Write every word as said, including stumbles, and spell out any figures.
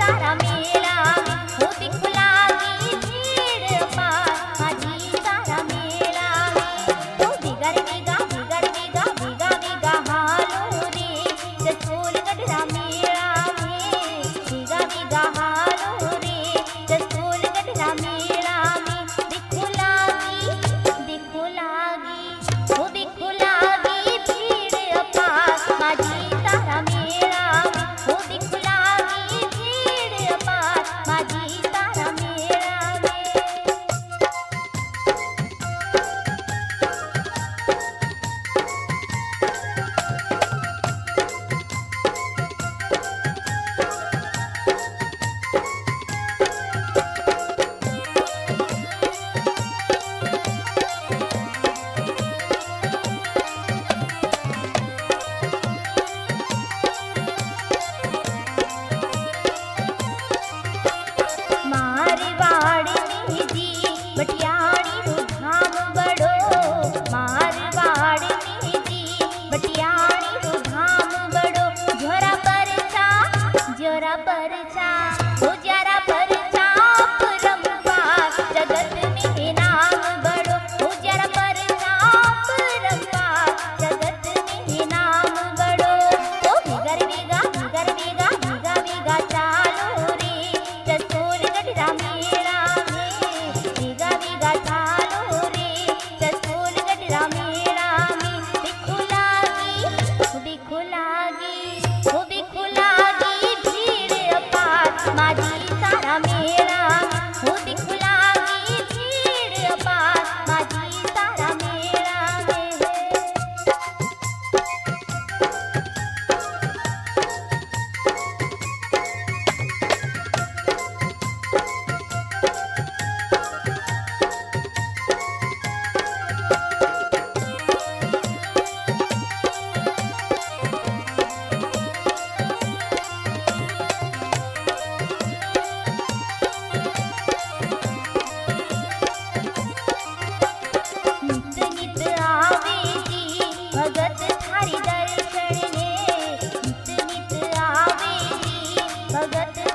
तारा मेला में हो दिख लागी भीड़ अपार माझी तारा मेला में तो बिगर बिगा बिगर बिगा बिगा बिगा हालो रे जसोल गढ़रा मेला में बिगा बिगा हालो रे जसोल गढ़रा मेला में दिखो लागी दिखो लागी हो दिखो लागी भीड़ अपार माझी तारा मेला में हो दिखो लागी भीड़ अपार माझी तारा मेला में मारवाड़ में जी बटियाणी रो धाम बड़ो मारवाड़ में जी बटियाणी रो धाम बड़ो जोरा परचा जोरा परचा हो जरा परचा परम्पार जगत में नाम बड़ो हो जरा परचा परम्पार जगत में नाम बड़ो ओ बिगर बिगा बिगर बिगा बिगा बिगा चालो रे जसोल गढ़रा मेला में बिगा बिगा चालो रे जसोल गढ़रा मेला में दिखो लागी दिखो लागी हो दिखो लागी भीड़ अपार माझी तारा मेला हो दिखो लागी भीड़ अपार माझी तारा मेला में नित नित आवे जी भगत थारी दर्शन ने नित नित आवे जी भगत